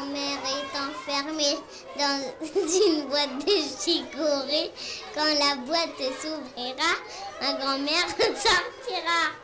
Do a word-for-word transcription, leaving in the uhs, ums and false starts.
grand-mère est enfermée dans une boîte de chicorée. Quand la boîte s'ouvrira, ma grand-mère sortira.